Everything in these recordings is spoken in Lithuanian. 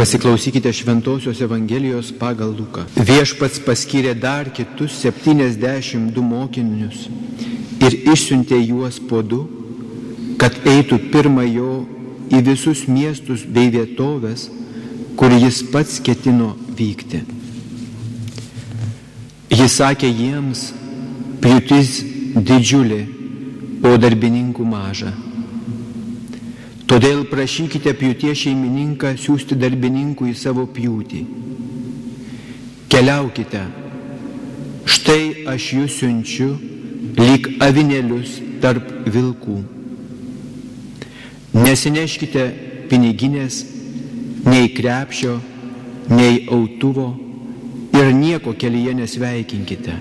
Pasiklausykite Šventosios Evangelijos pagal Luką. Viešpats paskyrė dar kitus 72 mokinius ir išsiuntė juos po 2, kad eitų pirma jo į visus miestus bei vietovės, kur jis pats ketino vykti. Jis sakė jiems, pjūtis didžiulė, o darbininkų maža. Todėl prašykite pjūties šeimininką siųsti darbininkų į savo pjūtį. Keliaukite, štai aš jūs siunčiu lyg avinėlius tarp vilkų. Nesineškite piniginės, nei krepšio, nei autuvo ir nieko kelyje nesveikinkite.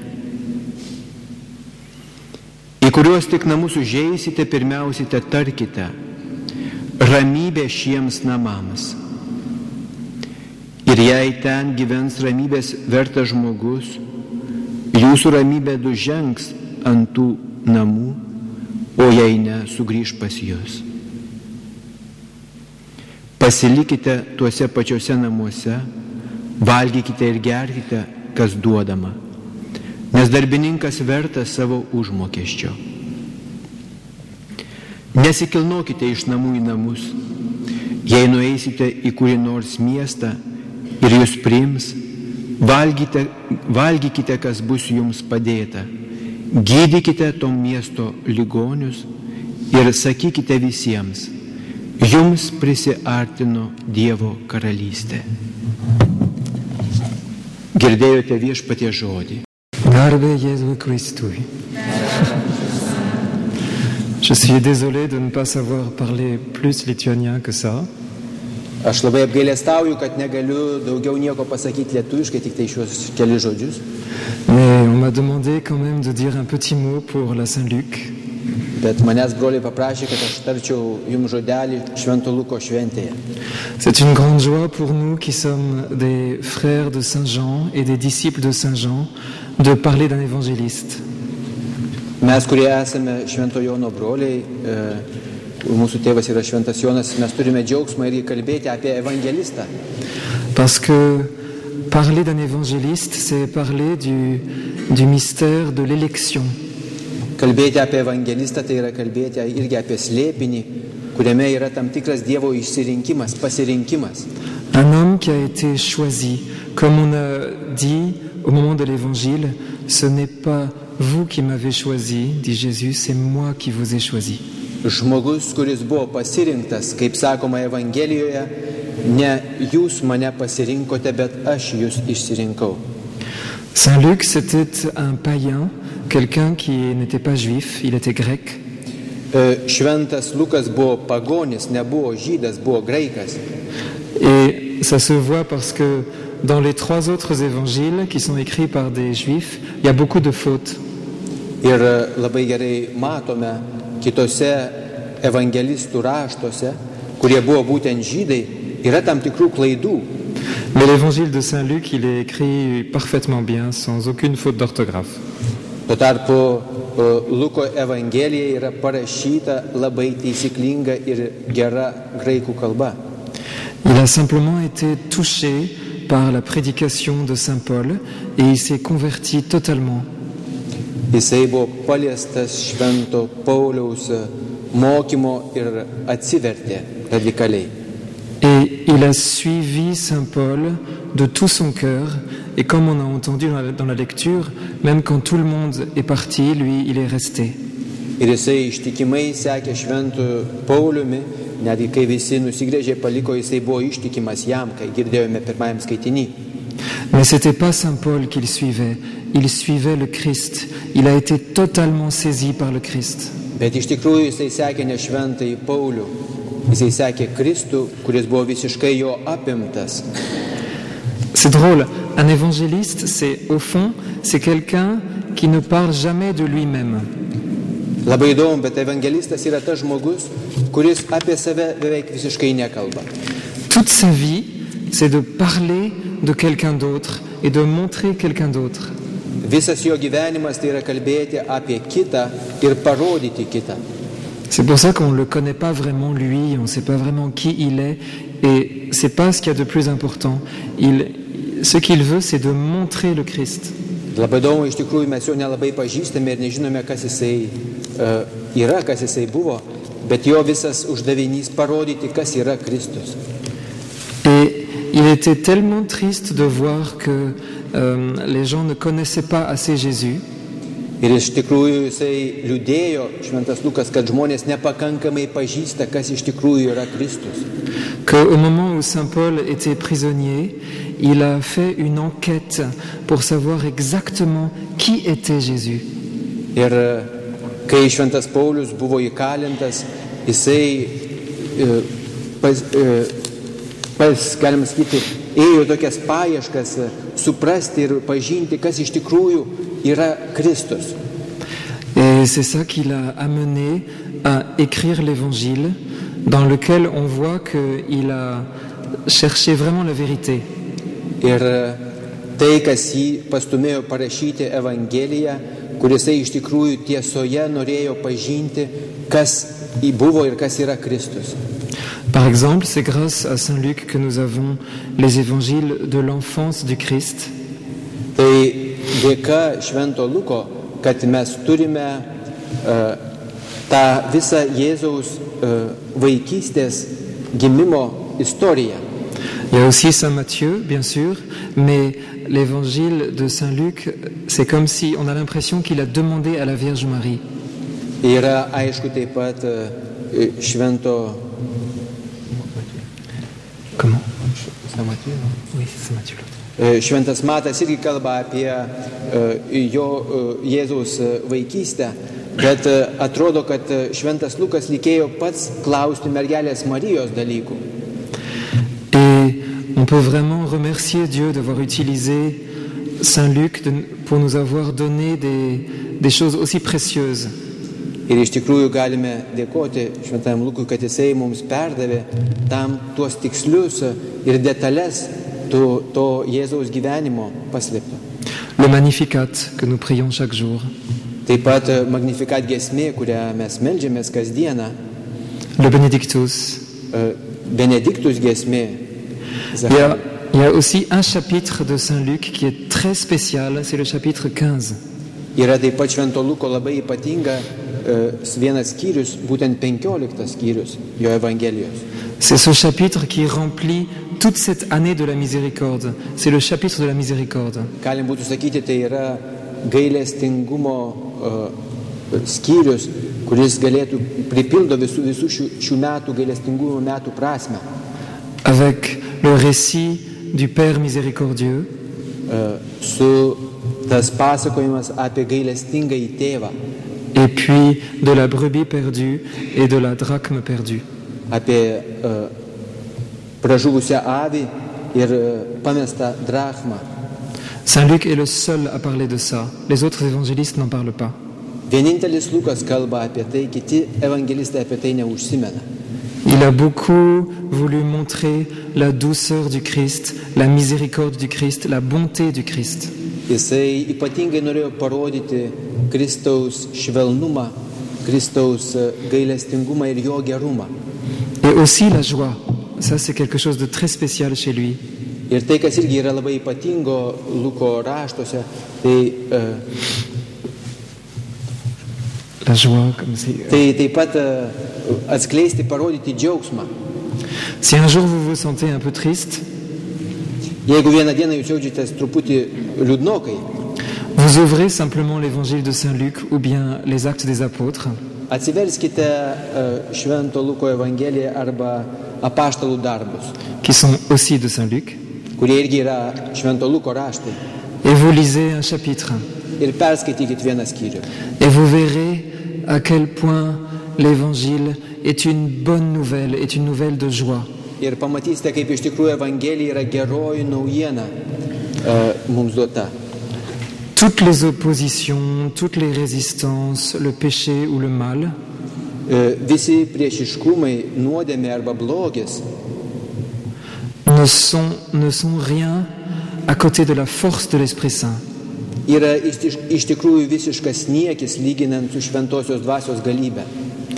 Į kuriuos tik namus užeisite, pirmiausia tarkite: ramybė šiems namams. Ir jei ten gyvens ramybės vertas žmogus, jūsų ramybė dužengs ant tų namų, o jei ne, sugrįž pas jūs. Pasilikite tuose pačiuose namuose, valgykite ir gerkite, kas duodama, nes darbininkas vertas savo užmokesčio. Nesikilnokite iš namų į namus. Jei nueisite į kurį nors miestą ir jūs priims, valgykite, kas bus jums padėta. Gydykite to miesto ligonius ir sakykite visiems: jums prisiartino Dievo karalystė. Girdėjote Viešpaties žodį. Garbė Jėzui Kristui. Je suis désolé de ne pas savoir parler plus lituanien que ça. Aš labai apgailestauju, kad negaliu daugiau nieko pasakyti lietuviškai, tik tai šios keli žodžius. Mais on m'a demandé quand même de dire un petit mot pour la Saint-Luc. Bet manęs broliai paprašė, kad aš tarčiau jums žodelį Švento Luko šventėje. C'est une grande joie pour nous qui sommes des frères de Saint Jean et des disciples de Saint Jean de parler d'un évangéliste. Mes, kurie esame Švento Jono broliai, mūsų tėvas yra Šventas Jonas, mes turime džiaugsmą ir kalbėti apie evangelistą. Parce que parler d'un évangéliste, c'est parler du mystère de l'élection. Kalbėti apie evangelistą, tai yra kalbėti irgi apie slėpinį, kuriame yra tam tikras Dievo išsirinkimas, pasirinkimas. Un homme qui a été choisi, comme on a dit au moment de l'évangile, ce n'est pas vous qui m'avez choisi, dit Jésus, c'est moi qui vous ai choisi. Žmogus, kuris buvo pasirinktas, kaip sakoma Evangelijoje, ne jūs mane pasirinkote, bet aš jūs išsirinkau. Saint Luc, c'était un païen, quelqu'un qui n'était pas juif, il était grec. Šventas Lukas buvo pagonis, nebuvo žydas, buvo graikas. Et ça se voit parce que dans les 3 autres évangiles qui sont écrits par des juifs, il y a beaucoup de fautes. Ir labai gerai matome kitose evangelistų raštuose, kurie buvo būtent žydai, yra tam tikrų klaidų. Mais l'évangile de Saint Luc, il est écrit parfaitement bien, sans aucune faute d'orthographe. Tuo tarpu Luko Evangelija yra parašyta labai taisyklinga ir gera graikų kalba. Il a simplement été touché par la prédication de Saint Paul et il s'est converti totalement. Jisai buvo paliestas Švento Pauliaus mokymo ir atsivertė radikaliai. Et il a suivi Saint Paul de tout son cœur. Et comme on a entendu dans la lecture, même quand tout le monde est parti, lui, il est resté. Ir jisai ištikimai sekė Šventu Pauliumi, netgi kai visi nusigrėžė, paliko, jisai buvo ištikimas jam, kai girdėjome pirmajam skaitinį. Mais c'était pas Saint Paul qu'il suivait, il suivait le Christ. Il a été totalement saisi par le Christ. Bet iš tikrųjų jisai sekė ne Šventąjį Paulių, jisai sekė Kristų, kuris buvo visiškai jo apimtas. C'est drôle, un évangéliste, au fond, c'est quelqu'un qui ne parle jamais de lui-même. Labai įdomu, bet evangelistas yra tas žmogus, kuris apie save beveik visiškai nekalba. Toute sa vie, c'est de parler de quelqu'un d'autre et de montrer quelqu'un d'autre. Visas jo gyvenimas tai yra kalbėti apie kitą ir parodyti kitą. C'est pour ça qu'on ne le connaît pas vraiment lui, on ne sait pas vraiment qui il est. Et c'est pas ce qu'il y a de plus important. Ce qu'il veut, c'est de montrer le Christ. Labai įdomu, iš tikrųjų mes jo nelabai pažįstame ir nežinome, kas jisai yra, kas jisai buvo, bet jo visas uždavinys parodyti, kas yra Kristus. Et il était tellement triste de voir que les gens ne connaissaient pas assez Jésus. Ir iš tikrųjų jisai liūdėjo, šventas Lukas, kad žmonės nepakankamai pažįsta, kas iš tikrųjų yra Kristus. Qu'au moment où Saint Paul était prisonnier, il a fait une enquête pour savoir exactement qui était Jésus. Ir kai šventas Paulius buvo įkalintas, jisai, galima sakyti, ėjo tokias paieškas suprasti ir pažinti, kas iš tikrųjų yra Kristus. Et c'est ça qui l'a amené à écrire l'évangile, dans lequel on voit qu'il a cherché vraiment la vérité. Ir tai, kas jį pastumėjo parašyti Evangeliją, kurisai iš tikrųjų tiesoje norėjo pažinti, kas jį buvo ir kas yra Kristus. Par exemple, c'est grâce à Saint Luc que nous avons les évangiles de l'enfance du Christ. Tai dėka Švento Luko, kad mes turime tą visą Jėzaus vaikystės gimimo istoriją. Il y a aussi Saint Matthieu, bien sûr, mais l'évangile de Saint Luc, c'est comme si on a l'impression qu'il a demandé à la Vierge Marie. Yra aišku taip pat Švento... Comment? Saint Matthieu, non? Oui, c'est Saint Matthieu. Šventas Matas irgi kalba apie jo Jėzaus vaikystę, bet atrodo, kad Šventas Lukas likėjo pats klausti mergelės Marijos dalykų. Et on peut vraiment remercier Dieu d'avoir utilisé Saint Luc pour nous avoir donné des choses aussi précieuses. Ir iš tikrųjų galime dėkoti Šventajam Lukui, kad jisai mums perdavė tam tuos tikslius ir detalės to Jėzaus gyvenimo paslėpto. Le Magnificat que nous prions chaque jour. Taip pat Magnificat giesmė, kurią mes meldžiamės kasdieną. Le Benedictus. Benedictus giesmė. Il y a aussi un chapitre de Saint Luc qui est très spécial, c'est le chapitre 15. Yra taip pat Švento Luko labai ypatinga vienas skyrius, būtent 15 skyrius jo Evangelijos. C'est ce chapitre qui remplit toute cette année de la miséricorde. C'est le chapitre de la miséricorde. Galim būtų sakyti, tai yra gailestingumo skyrius, kuris galėtų pripildo visų šių metų gailestingumo metų prasmę. Avec le récit du Père miséricordieux. Su tas pasakojimas apie gailestingąjį tėvą. Et puis de la brebis perdue et de la drachme perdue. Apie pražuvusią avį ir pamestą drachmą. Saint Luc est le seul à parler de ça. Les autres évangélistes n'en parlent pas. Vienintelis Lukas kalba apie tai, kiti evangelistai apie tai neužsimena. Il a beaucoup voulu montrer la douceur du Christ, la miséricorde du Christ, la bonté du Christ. Jisai ypatingai norėjo parodyti Kristaus švelnumą, Kristaus gailestingumą ir jo gerumą. Et aussi la joie. Ça, c'est quelque chose de très spécial chez lui. Ir tai, kas irgi yra labai ypatingo Luko raštuose, tai la joie, comme si... Tai taip pat atskleisti, parodyti džiaugsmą. Si un jour vous vous sentez un peu triste, jeigu vieną dieną jūs jaučiatės truputį liūdnokai, vous ouvrez simplement l'évangile de Saint Luc ou bien les Actes des Apôtres. Atsiverskite Švento Luko Evangeliją arba apaštalų darbus, qui sont aussi de Saint Luc. Kurie irgi yra Švento Luko raštai. Et vous lisez un chapitre. Ir perskaitykit vieną skyrių. Et vous verrez à quel point l'évangile est une bonne nouvelle, est une nouvelle de joie. Ir pamatysite, kaip iš tikrųjų Evangelija yra geroji naujiena mums duota. Toutes les oppositions, toutes les résistances, le péché ou le mal, visi priešiškumai, nuodėmė arba blogis ne sont rien à côté de la force de l'Esprit Saint. Yra iš tikrųjų visiškas niekis lyginant su šventosios dvasios galybė.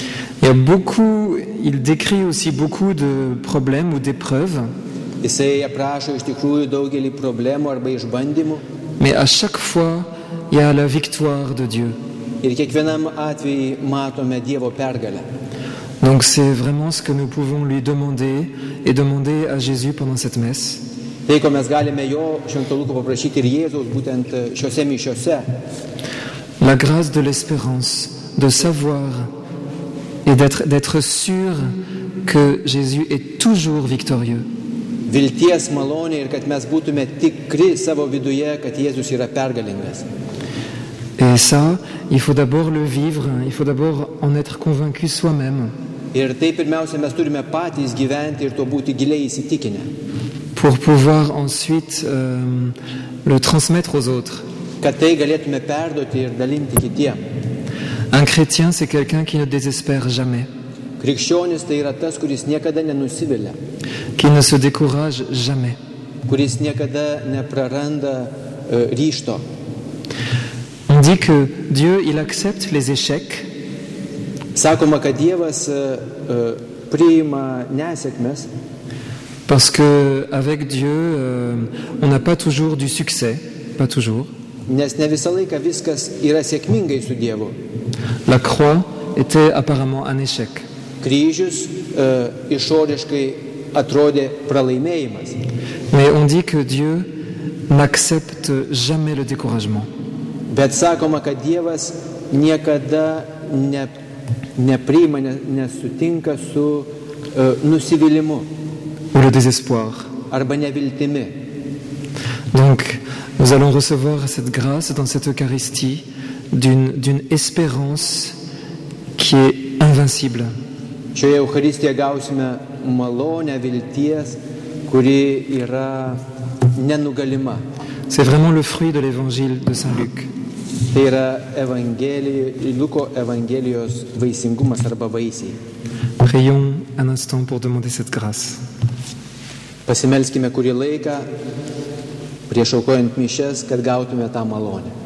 Il décrit aussi beaucoup de problèmes ou d'épreuves, Jisai aprašo iš tikrųjų daugelį problemų arba išbandymų. mais à chaque fois, il y a la victoire de Dieu. Ir kiekvienam atveju matome Dievo pergalę. Donc c'est vraiment ce que nous pouvons lui demander et demander à Jésus pendant cette messe. Tai, ko mes galime jo Švento Luko paprašyti ir Jėzaus būtent šiuose mišiuose. La grâce de l'espérance, de savoir et d'être sûr que Jésus est toujours victorieux. Vilties malonė ir kad mes būtume tikri savo viduje, kad Jėzus yra pergalingas. Et ça, il faut d'abord le vivre, il faut d'abord en être convaincu soi-même. Ir tai pirmiausia, mes turime patys gyventi ir to būti giliai įsitikinę. Pour pouvoir ensuite le transmettre aux autres. Kad tai galėtume perduoti ir dalinti kitiem. Un chrétien, c'est quelqu'un qui ne désespère jamais, Krikščionis tai yra tas, kuris niekada nenusivilia, qui ne se décourage jamais. kuris niekada nepraranda ryžto. On dit que Dieu, il accepte les échecs Sakoma, kad Dievas priima nesėkmes, parce que avec Dieu, on n'a pas toujours du succès, pas toujours. nes ne visą laiką viskas yra sėkmingai su Dievu. La croix était apparemment un échec. Kryžius išoriškai atrodė pralaimėjimas. Mais on dit que Dieu n'accepte jamais le découragement. Bet sakoma, kad Dievas niekada nepriima, nesutinka su nusivylimu Ou le désespoir. arba neviltimi. Donc, nous allons recevoir cette grâce dans cette Eucharistie d'une espérance qui est invincible. Šioje Eucharistijoje gausime malonę vilties, kuri yra nenugalima. C'est vraiment le fruit de l'évangile de Saint Luc. Tai yra Luko Evangelijos vaisingumas arba vaisiai. Prions un instant pour demander cette grâce. Pasimelskime kurį laiką prieš aukojant mišias, kad gautume tą malonę.